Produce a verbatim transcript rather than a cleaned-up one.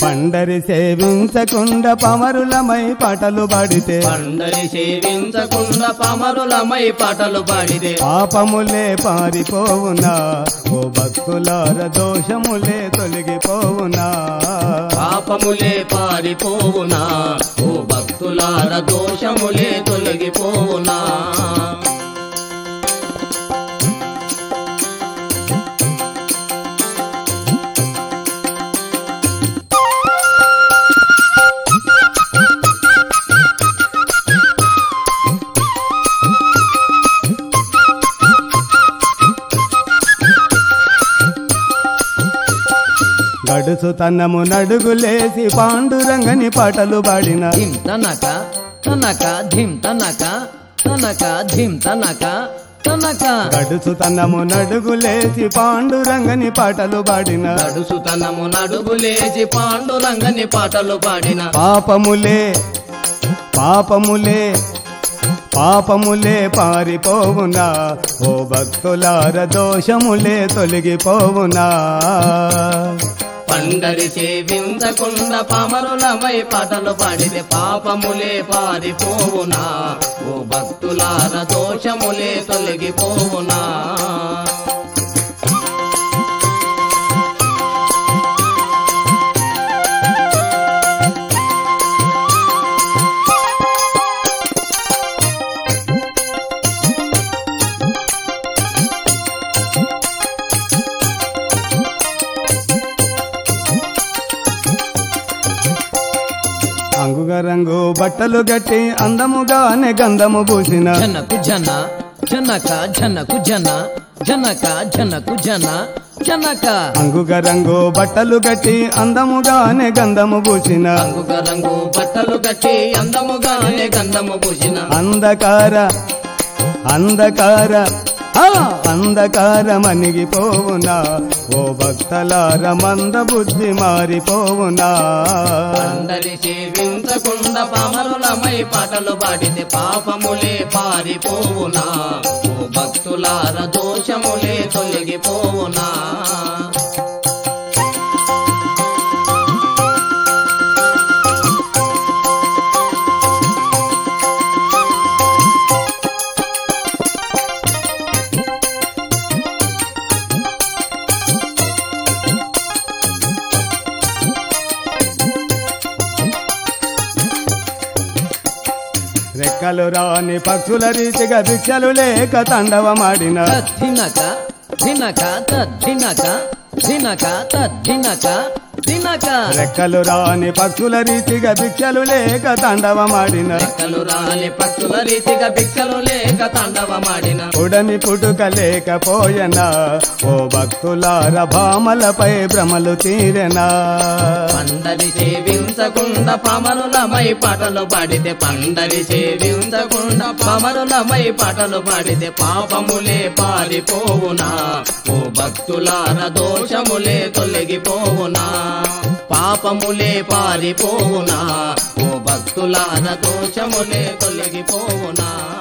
పండరి సేవించకుండా పమరులమై పాటలు పాడితే పండరి సేవించకుండా పమరులమై పాటలు పాడితే పాపములే పారిపోవునా ఓ భక్తులార దోషములే తొలగిపోవునా పాపములే పారిపోవునా ఓ భక్తులార దోషములే తొలగిపోవునా గడుసు తన్నము నడుగులేసి పాండురంగని పాటలు పాడిన ధిం తనక తనక ధిం తనక తనక ధిం తనక తనక గడుసు తన్నము నడుగులేసి పాండురంగని పాటలు పాడిన గడుసు తనము నడుగులేసి పాండురంగని పాటలు పాడిన పాపములే పాపములే పాపములే పారిపోవునా ఓ భక్తులార దోషములే తొలగిపోవునా పండరి సేవించకుండా పామరులమై పాటలు పాడితే పాపములే పారిపోవునా ఓ భక్తులార దోషములే తొలగిపోవునా అంగుగా రంగు బట్టలు గట్టి అందముగానే గంధము పూసిన జనకు జన జనక జనకు జన జనక జనకు జన జనక అంగుగా రంగు బట్టలు గట్టి అందముగానే గంధము పూసిన అంగుగ రంగు బట్టలు కట్టి అందముగానే గంధము పూసిన అంధకార అంధకార ఆ అంధకార మనిగిపోవునా ఓ భక్తలార మంద బుద్ధి మారిపోవునా పండరి సేవించకుండా పామరులమై పాటలు పాడితే పాపములే పారిపోవునా ఓ భక్తులార దోషములే తొలగిపోవునా రెక్కలు రాని పక్షుల రీతిగా భిక్షలు లేక తండవమాడిన ధినక ధినక తద్ధినక ధినక తద్ధినక ధినక రెక్కలు రాని పక్షుల రీతిగా భిక్షలు లేక తండవమాడిన రెక్కలు రాని పక్షుల రీతిగా భిక్షలు లేక తాండవమాడిన ఉడమి పుట్టుక లేకపోయనా ఓ భక్తులార భామలపై భ్రమలు తీరెనా పండరి సేవించకుండా పామరులమై పాటలు పాడితే పండరి సేవించకుండా పామరులమై పాటలు పాడితే పాపములే పారిపోవునా ఓ భక్తులార దోషములే తొలగిపోవునా పాపములే పారిపోవునా ఓ భక్తులార దోషములే తొలగిపోవునా